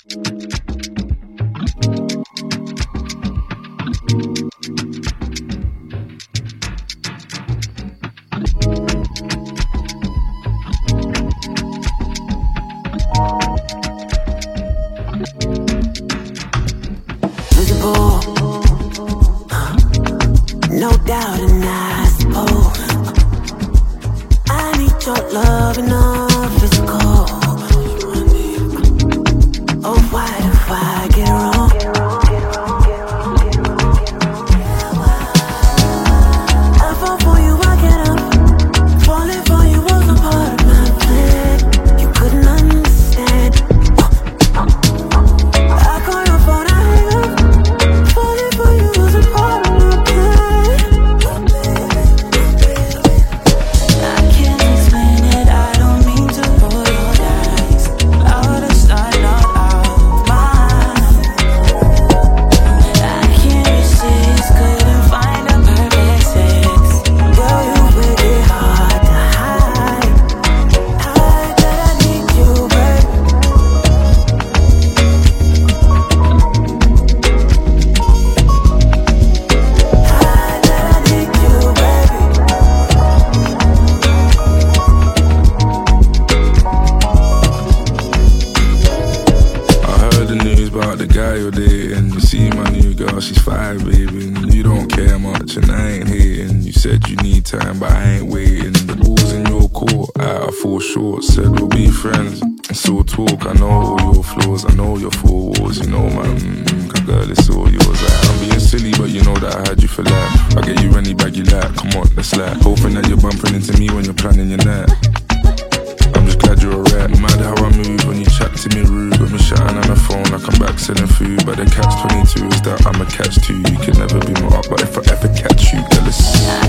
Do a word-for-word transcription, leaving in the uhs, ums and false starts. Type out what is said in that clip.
Visible, no doubt, and I suppose I need your love enough physical. Oh, why if I get it wrong? I fall for you, I get up. Falling for you was a part of my plan. You couldn't understand. I call your phone, I hang up. Falling for you was a part of my plan. I can't explain it, I don't mean to roll your dice. Out of sight, not out of mind. I can't resist, couldn't find a perfect sex. Girl, you make it hard to hide. Hide that I need you, baby. Hide that I need you, baby. I heard the news about the guy you're dating. You see my new girl, she's fine, baby. And you don't care much, and I ain't hating. You said you need time, but I ain't waiting. The ball's in your court, I fall short. Said we'll be friends, and still talk. I know all your flaws, I know your four walls. You know my mm, cause girl, it's all yours. Like, I'm being silly, but you know that I had you for life. I'll get you any bag you like, come on, let's slide. Hoping that you're bumping into me when you're planning your night. I'm just glad you're alright. Mad how I move when you chat to me rude. Got me shouting on the phone, I come back selling food. But the catch twenty-two is that I'm a catch too. You can never be my up, but if I ever catch you, girl, it's